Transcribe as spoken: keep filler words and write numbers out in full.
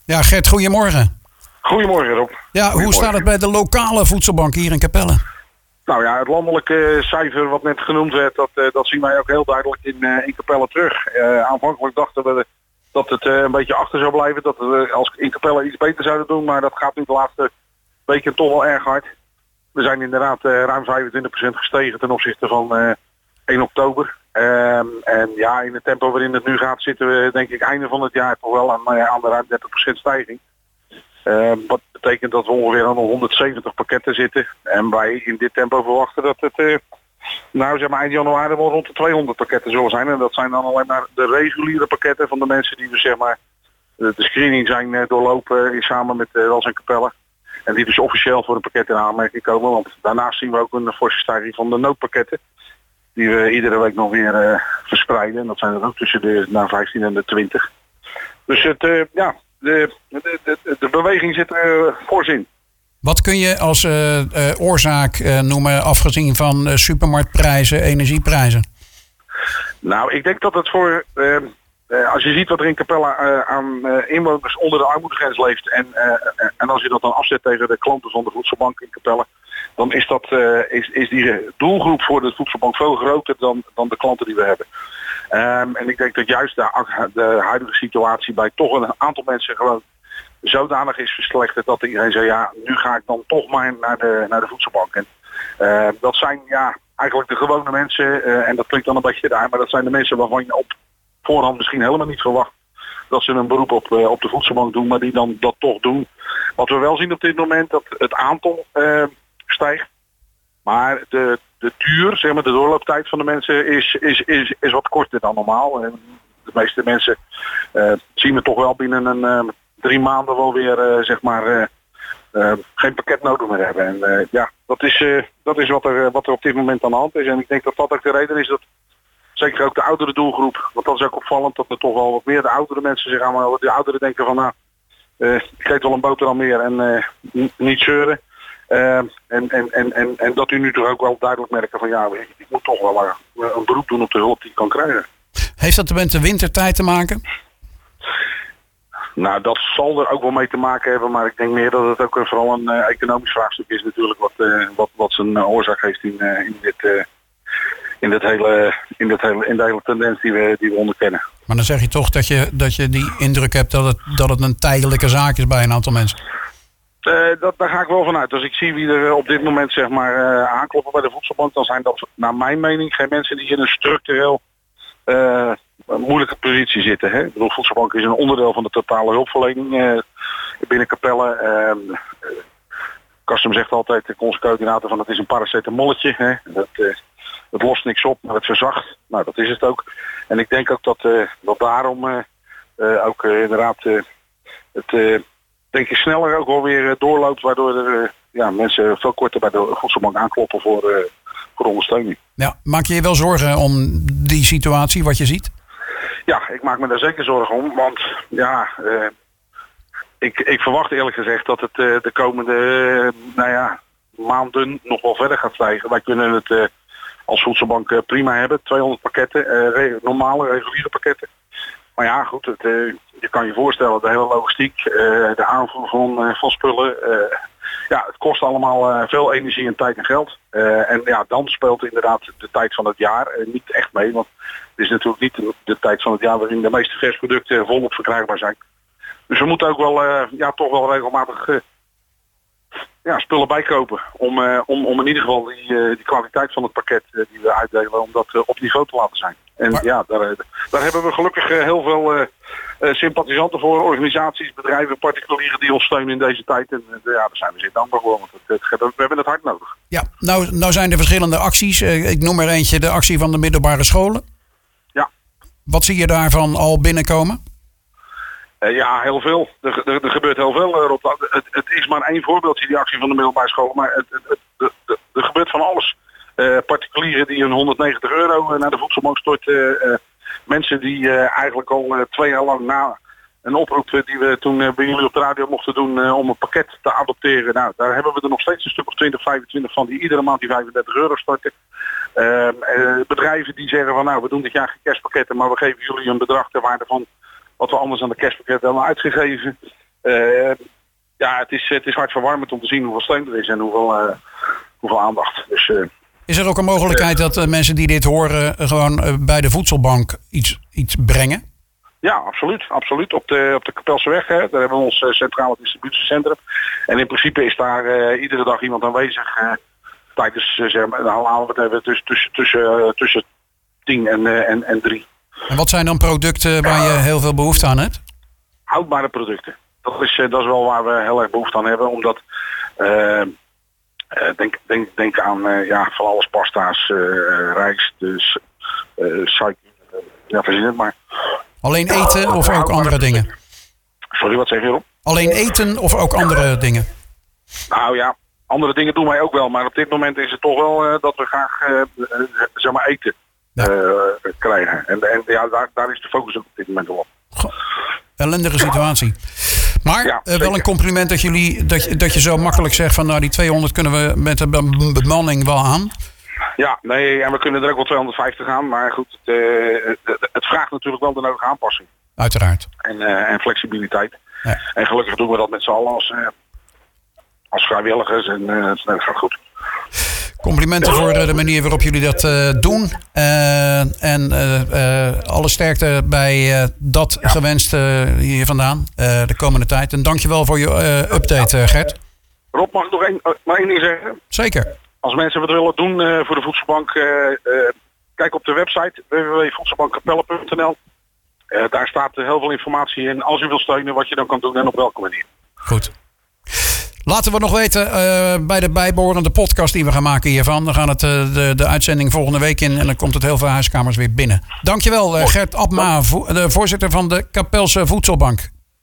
Ja, Gert, goedemorgen. Goedemorgen, Rob. Ja, hoe staat het bij de lokale voedselbank hier in Capelle? Nou ja, het landelijke cijfer wat net genoemd werd, dat, uh, dat zien wij ook heel duidelijk in, uh, in Capelle terug. Uh, aanvankelijk dachten we dat het uh, een beetje achter zou blijven, dat we uh, als in Capelle iets beter zouden doen, maar dat gaat nu de laatste weken toch wel erg hard. We zijn inderdaad uh, ruim vijfentwintig procent gestegen ten opzichte van uh, één oktober. Um, en ja, in het tempo waarin het nu gaat zitten we denk ik einde van het jaar toch wel aan, uh, aan de ruim dertig procent stijging. Uh, wat betekent dat we ongeveer aan honderdzeventig pakketten zitten. En wij in dit tempo verwachten dat het uh, nou zeg maar eind januari wel rond de tweehonderd pakketten zullen zijn. En dat zijn dan alleen maar de reguliere pakketten van de mensen die dus zeg maar de screening zijn uh, doorlopen uh, samen met uh, Wels en Capelle. En die dus officieel voor een pakket in aanmerking komen. Want daarnaast zien we ook een forse stijging van de noodpakketten. Die we iedere week nog weer uh, verspreiden. En dat zijn er ook tussen de nou, vijftien en de twintig. Dus het, uh, ja, de, de, de, de beweging zit er uh, fors in. Wat kun je als uh, uh, oorzaak uh, noemen, afgezien van uh, supermarktprijzen, energieprijzen? Nou, ik denk dat het voor... Uh, uh, als je ziet wat er in Capelle uh, aan uh, inwoners onder de armoedegrens leeft... En, uh, uh, en als je dat dan afzet tegen de klanten van de voedselbank in Capelle... dan is, dat, uh, is, is die doelgroep voor de voedselbank veel groter dan, dan de klanten die we hebben. Um, en ik denk dat juist de, de huidige situatie bij toch een aantal mensen gewoon zodanig is verslechterd dat iedereen zei, ja, nu ga ik dan toch maar naar de, naar de voedselbank. En uh, dat zijn ja eigenlijk de gewone mensen, uh, en dat klinkt dan een beetje raar, maar dat zijn de mensen waarvan je op voorhand misschien helemaal niet verwacht dat ze een beroep op, uh, op de voedselbank doen, maar die dan dat toch doen. Wat we wel zien op dit moment, dat het aantal uh, stijgt. Maar de, de duur, zeg maar, de doorlooptijd van de mensen is, is, is, is wat korter dan normaal. De meeste mensen uh, zien we toch wel binnen een uh, drie maanden wel weer uh, zeg maar uh, uh, geen pakket nodig meer hebben. En uh, ja, dat is, uh, dat is wat, er, wat er op dit moment aan de hand is. En ik denk dat dat ook de reden is dat zeker ook de oudere doelgroep, want dat is ook opvallend, dat er toch wel wat meer de oudere mensen zich aan, de ouderen denken van nou, uh, ik eet wel een boterham meer en uh, niet zeuren. Uh, en, en, en, en, en dat u nu toch ook wel duidelijk merken van ja, ik, ik moet toch wel uh, een beroep doen op de hulp die ik kan krijgen. Heeft dat met de wintertijd te maken? Nou, dat zal er ook wel mee te maken hebben, maar ik denk meer dat het ook vooral een uh, economisch vraagstuk is natuurlijk wat, uh, wat, wat zijn uh, oorzaak heeft in, uh, in dit, uh, in dit hele, in dit hele, in de hele tendens die we, die we onderkennen. Maar dan zeg je toch dat je, dat je die indruk hebt dat het, dat het een tijdelijke zaak is bij een aantal mensen? Uh, dat, daar ga ik wel vanuit. Als ik zie wie er op dit moment zeg maar uh, aankloppen bij de voedselbank, dan zijn dat naar mijn mening geen mensen die in een structureel uh, moeilijke positie zitten. Hè? Ik bedoel, voedselbank is een onderdeel van de totale hulpverlening uh, binnen Capelle. Uh, uh, Kastum zegt altijd, de onze coördinator, van het is een paracetamolletje. Hè? Dat, uh, het lost niks op, maar het verzacht. Nou, dat is het ook. En ik denk ook dat, uh, dat daarom uh, uh, ook uh, inderdaad uh, het... Uh, denk ik sneller ook wel weer doorloopt, waardoor er uh, ja, mensen veel korter bij de voedselbank aankloppen voor, uh, voor ondersteuning. Ja, maak je je wel zorgen om die situatie, wat je ziet? Ja, ik maak me daar zeker zorgen om, want ja, uh, ik, ik verwacht eerlijk gezegd dat het uh, de komende uh, nou ja, maanden nog wel verder gaat stijgen. Wij kunnen het uh, als voedselbank uh, prima hebben, tweehonderd pakketten, uh, re- normale, reguliere pakketten. Maar ja, goed, het, uh, je kan je voorstellen, de hele logistiek, uh, de aanvoer van, uh, van spullen. Uh, ja, het kost allemaal uh, veel energie en tijd en geld. Uh, en ja, dan speelt inderdaad de tijd van het jaar uh, niet echt mee. Want het is natuurlijk niet de, de tijd van het jaar waarin de meeste versproducten volop verkrijgbaar zijn. Dus we moeten ook wel, uh, ja, toch wel regelmatig uh, ja, spullen bijkopen. Om, uh, om, om in ieder geval die, uh, die kwaliteit van het pakket uh, die we uitdelen, om dat uh, op niveau te laten zijn. En maar... ja, daar, daar hebben we gelukkig uh, heel veel uh, uh, sympathisanten voor, organisaties, bedrijven, particulieren die ons steunen in deze tijd. En uh, ja, daar zijn we zeer dankbaar voor, want het, het, we hebben het hard nodig. Ja, nou, nou zijn er verschillende acties. Uh, ik noem er eentje, de actie van de middelbare scholen. Ja. Wat zie je daarvan al binnenkomen? Uh, ja, heel veel. Er, er, er gebeurt heel veel, uh, Rob. Het, het is maar één voorbeeldje, die actie van de middelbare scholen, maar het, het, het, het, er gebeurt van alles. Uh, particulieren die een honderdnegentig euro naar de voedselbank storten. Uh, mensen die uh, eigenlijk al uh, twee jaar lang na een oproep uh, die we toen uh, bij jullie op de radio mochten doen uh, om een pakket te adopteren. Nou, daar hebben we er nog steeds een stuk of twintig, vijfentwintig van die iedere maand die vijfendertig euro storten. Uh, uh, bedrijven die zeggen van nou, we doen dit jaar geen kerstpakketten, maar we geven jullie een bedrag ter waarde van wat we anders aan de kerstpakketten hebben uitgegeven. uh, ja, het is, het is hartverwarmend om te zien hoeveel steun er is en hoeveel, uh, hoeveel aandacht. Dus, uh, is er ook een mogelijkheid uh, dat uh, mensen die dit horen uh, gewoon uh, bij de voedselbank iets, iets brengen? Ja, absoluut. absoluut. Op de, op de Kapelseweg, hè, daar hebben we ons uh, centrale distributiecentrum. En in principe is daar uh, iedere dag iemand aanwezig. Uh, tijdens, uh, zeg maar, nou, laten we het even tussen, tussen, tussen, uh, tussen tien en, uh, en, en drie. En wat zijn dan producten waar je heel veel behoefte aan hebt? Houdbare producten. Dat is, uh, dat is wel waar we heel erg behoefte aan hebben. Omdat, uh, uh, denk, denk, denk aan uh, ja, van alles pasta's, uh, rijst, dus, uh, suiker, uh, ja, verzin het maar. Alleen eten of ook andere dingen? Sorry, wat zeg je erop? Alleen eten of ook andere dingen? Nou ja, andere dingen doen wij ook wel. Maar op dit moment is het toch wel uh, dat we graag uh, uh, zeg maar eten uh, ja. krijgen. En, en ja, daar, daar is de focus ook op dit moment op. Goh, ellendige situatie. Maar ja, uh, wel een compliment dat, jullie, dat, je, dat je zo makkelijk zegt van nou die tweehonderd kunnen we met de bemanning wel aan. Ja, nee, en we kunnen er ook wel tweehonderdvijftig aan. Maar goed, het, uh, het, het vraagt natuurlijk wel de nodige aanpassing. Uiteraard. En, uh, en flexibiliteit. Ja. En gelukkig doen we dat met z'n allen als, uh, als vrijwilligers. En uh, het gaat goed. Complimenten voor de manier waarop jullie dat uh, doen. Uh, en uh, uh, alle sterkte bij uh, dat ja. gewenst uh, hier vandaan uh, de komende tijd. En dankjewel voor je uh, update, uh, Gert. Rob, mag ik nog één, uh, maar één ding zeggen? Zeker. Als mensen wat willen doen uh, voor de voedselbank, uh, uh, kijk op de website w w w punt voedselbankkapelle punt n l. Uh, daar staat uh, heel veel informatie in. Als u wilt steunen, wat je dan kan doen en op welke manier. Goed. Laten we nog weten uh, bij de bijbehorende podcast die we gaan maken hiervan. Dan gaan het uh, de, de uitzending volgende week in en dan komt het heel veel huiskamers weer binnen. Dankjewel uh, Gert Abma, vo- de voorzitter van de Kapelse Voedselbank.